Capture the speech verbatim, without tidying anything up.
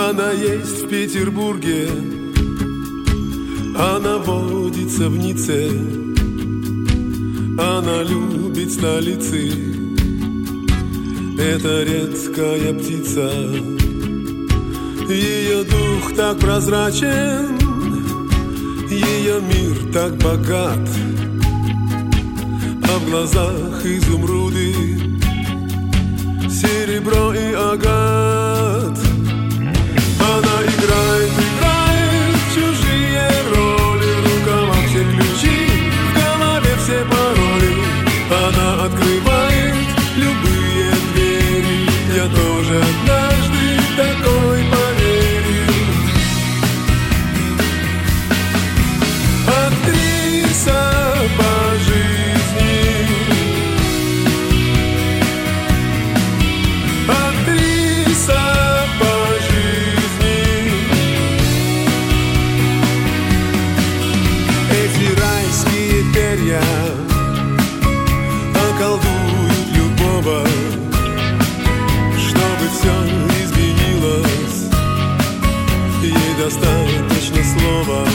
Она есть в Петербурге, она водится в Ницце, она любит столицы. Это редкая птица, ее дух так прозрачен, ее мир так богат, а в глазах изумруды, серебро и агат. Она играет, играет в чужие роли, в рукавах все ключи, в голове все пароли. Она открывает любые двери, я тоже однажды такой поверил. Актриса по жизни, актриса по жизни. Эти райские перья околдуют любого, чтобы все изменилось. Ей достаточно слова.